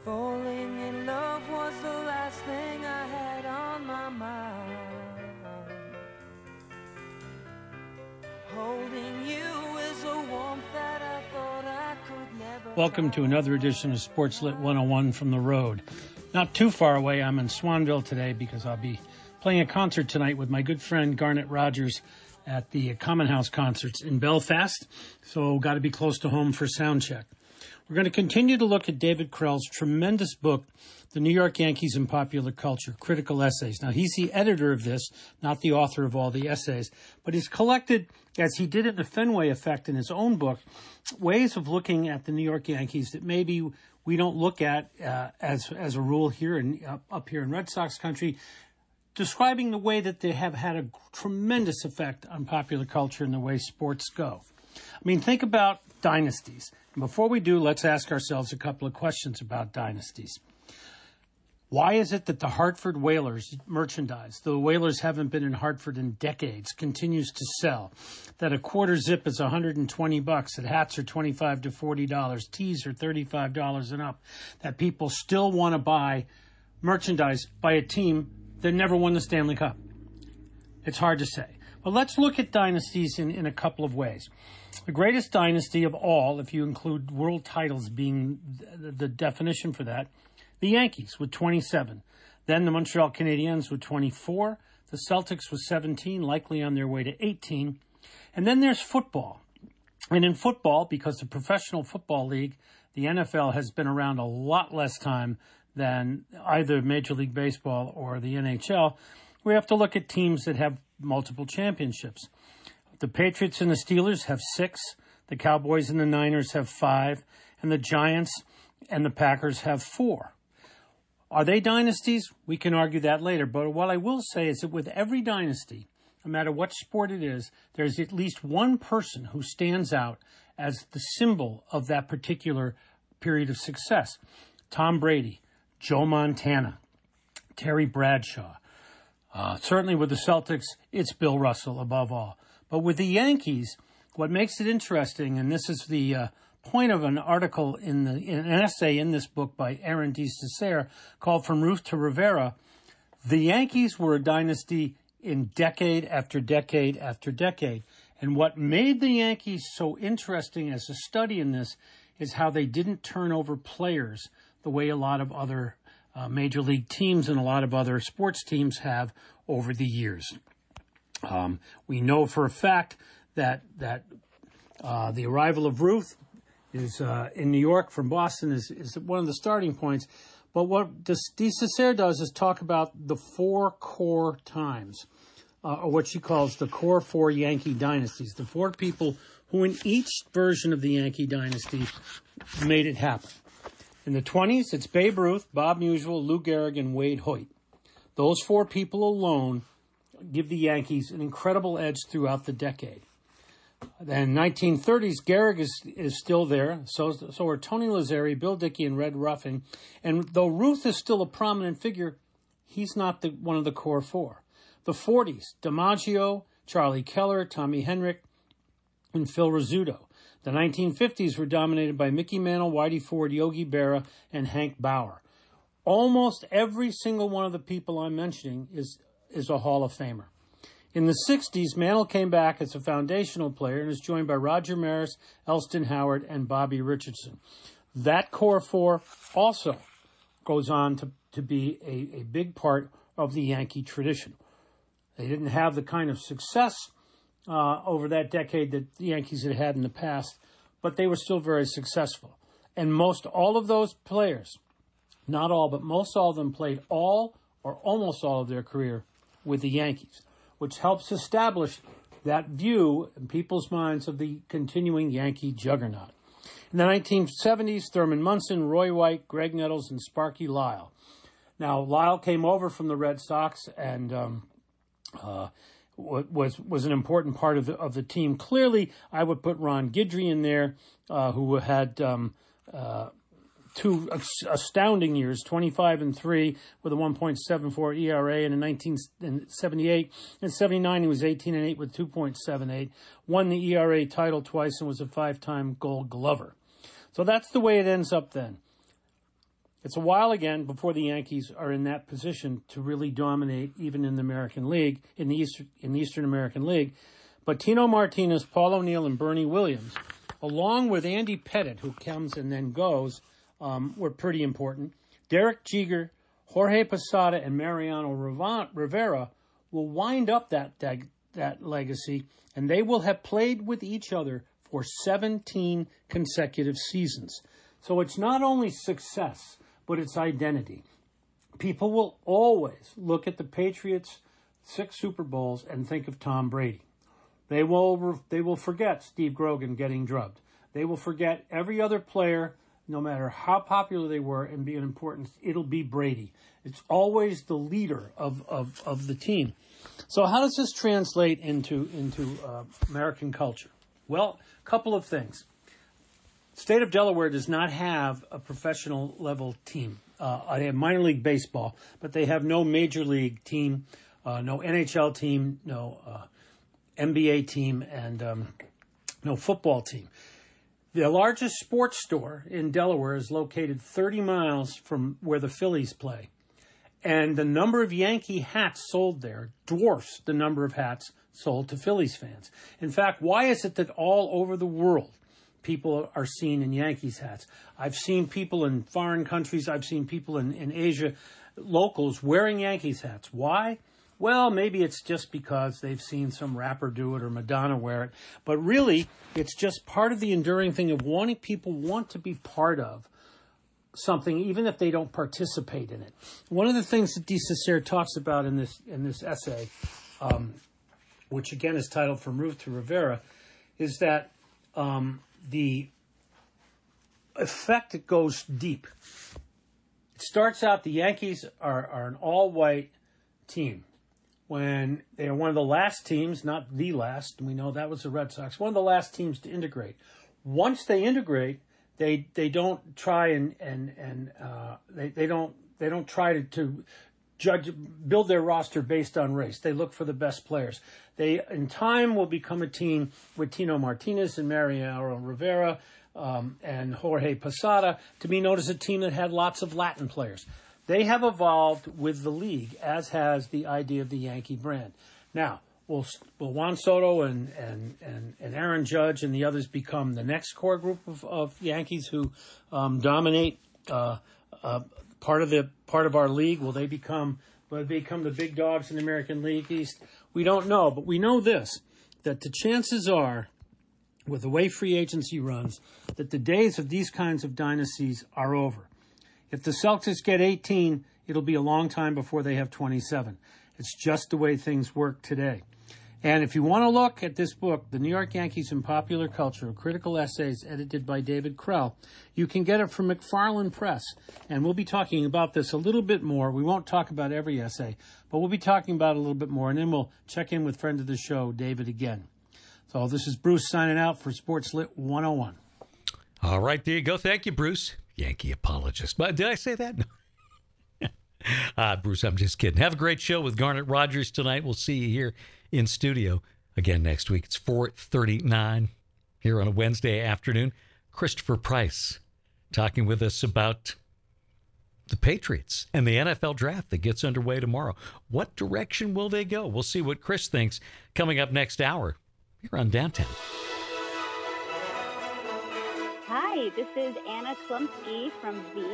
Falling in love was the last thing I had on my mind. Holding you is a warmth that I thought I could never. Welcome to another edition of Sports Lit 101 from the road. Not too far away. I'm in Swanville today because I'll be playing a concert tonight with my good friend Garnet Rogers at the Common House Concerts in Belfast. So got to be close to home for sound check. We're going to continue to look at David Krell's tremendous book, The New York Yankees in Popular Culture, Critical Essays. Now, he's the editor of this, not the author of all the essays, but he's collected, as he did in the Fenway Effect in his own book, ways of looking at the New York Yankees that maybe we don't look at as a rule here up here in Red Sox country, describing the way that they have had a tremendous effect on popular culture and the way sports go. I mean, think about dynasties. And before we do, let's ask ourselves a couple of questions about dynasties. Why is it that the Hartford Whalers merchandise, the Whalers haven't been in Hartford in decades, continues to sell? That a quarter zip is $120, that hats are $25 to $40, tees are $35 and up, that people still want to buy merchandise by a team that never won the Stanley Cup? It's hard to say. But let's look at dynasties in a couple of ways. The greatest dynasty of all, if you include world titles being the definition for that, the Yankees with 27. Then the Montreal Canadiens with 24. The Celtics with 17, likely on their way to 18. And then there's football. And in football, because the Professional Football League, the NFL, has been around a lot less time than either Major League Baseball or the NHL, we have to look at teams that have multiple championships. The Patriots and the Steelers have 6. The Cowboys and the Niners have 5. And the Giants and the Packers have 4. Are they dynasties? We can argue that later. But what I will say is that with every dynasty, no matter what sport it is, there's at least one person who stands out as the symbol of that particular period of success. Tom Brady, Joe Montana, Terry Bradshaw. Certainly with the Celtics, it's Bill Russell above all. But with the Yankees, what makes it interesting, and this is the point of an article in an essay in this book by Aaron D. Cesare called From Ruth to Rivera, the Yankees were a dynasty in decade after decade after decade. And what made the Yankees so interesting as a study in this is how they didn't turn over players the way a lot of other major league teams and a lot of other sports teams have over the years. We know for a fact that the arrival of Ruth is in New York from Boston is one of the starting points. But what De Cesare does is talk about the 4 core times, or what she calls the core 4 Yankee dynasties, the 4 people who in each version of the Yankee dynasty made it happen. In the 20s, it's Babe Ruth, Bob Musial, Lou Gehrig, and Wade Hoyt. Those 4 people alone give the Yankees an incredible edge throughout the decade. Then 1930s, Gehrig is still there. So are Tony Lazzeri, Bill Dickey, and Red Ruffin. And though Ruth is still a prominent figure, he's not one of the core 4. The 40s, DiMaggio, Charlie Keller, Tommy Henrich, and Phil Rizzuto. The 1950s were dominated by Mickey Mantle, Whitey Ford, Yogi Berra, and Hank Bauer. Almost every single one of the people I'm mentioning is a Hall of Famer. In the 60s, Mantle came back as a foundational player and is joined by Roger Maris, Elston Howard, and Bobby Richardson. That core 4 also goes on to be a big part of the Yankee tradition. They didn't have the kind of success over that decade that the Yankees had had in the past, but they were still very successful. And most all of those players, not all, but most all of them played all or almost all of their career with the Yankees, which helps establish that view in people's minds of the continuing Yankee juggernaut. In the 1970s, Thurman Munson, Roy White, Greg Nettles, and Sparky Lyle. Now, Lyle came over from the Red Sox and was an important part of the team. Clearly, I would put Ron Guidry in there, who had 2 astounding years, 25-3 with a 1.74 ERA, and in 1978 and 79 he was 18-8 with 2.78. Won the ERA title twice and was a 5-time Gold Glover. So that's the way it ends up then. It's a while again before the Yankees are in that position to really dominate, even in the American League, in the Eastern American League. But Tino Martinez, Paul O'Neill, and Bernie Williams, along with Andy Pettitte, who comes and then goes, were pretty important. Derek Jeter, Jorge Posada, and Mariano Rivera will wind up that legacy, and they will have played with each other for 17 consecutive seasons. So it's not only success, but it's identity. People will always look at the Patriots' 6 Super Bowls and think of Tom Brady. They will forget Steve Grogan getting drubbed. They will forget every other player, no matter how popular they were and being important. It'll be Brady. It's always the leader of the team. So how does this translate into American culture? Well, a couple of things. The state of Delaware does not have a professional level team. They have minor league baseball, but they have no major league team, no NHL team, no NBA team, and no football team. The largest sports store in Delaware is located 30 miles from where the Phillies play. And the number of Yankee hats sold there dwarfs the number of hats sold to Phillies fans. In fact, why is it that all over the world people are seen in Yankees hats? I've seen people in foreign countries. I've seen people in Asia, locals, wearing Yankees hats. Why? Well, maybe it's just because they've seen some rapper do it or Madonna wear it. But really, it's just part of the enduring thing of people want to be part of something, even if they don't participate in it. One of the things that De Cicere talks about in this essay, which again is titled From Ruth to Rivera, is that the effect goes deep. It starts out, the Yankees are an all-white team. When they are one of the last teams, not the last, we know that was the Red Sox, one of the last teams to integrate. Once they integrate, they don't try they don't try to build their roster based on race. They look for the best players. They, in time, will become a team with Tino Martinez and Mariano Rivera and Jorge Posada to be known as a team that had lots of Latin players. They have evolved with the league, as has the idea of the Yankee brand. Now, will Juan Soto and Aaron Judge and the others become the next core group of Yankees who dominate part of our league? Will they become the big dogs in the American League East? We don't know, but we know this, that the chances are, with the way free agency runs, that the days of these kinds of dynasties are over. If the Celtics get 18, it'll be a long time before they have 27. It's just the way things work today. And if you want to look at this book, The New York Yankees in Popular Culture, Critical Essays, edited by David Krell, you can get it from McFarland Press. And we'll be talking about this a little bit more. We won't talk about every essay, but we'll be talking about it a little bit more. And then we'll check in with friend of the show, David, again. So this is Bruce signing out for Sports Lit 101. All right, there you go. Thank you, Bruce. Yankee apologist. But did I say that? No. Bruce, I'm just kidding. Have a great show with Garnet Rogers tonight. We'll see you here in studio again next week. It's 4:39 here on a Wednesday afternoon. Christopher Price talking with us about the Patriots and the NFL draft that gets underway tomorrow. What direction will they go? We'll see what Chris thinks coming up next hour here on Downtown. Hi, this is Anna Klumsky from V.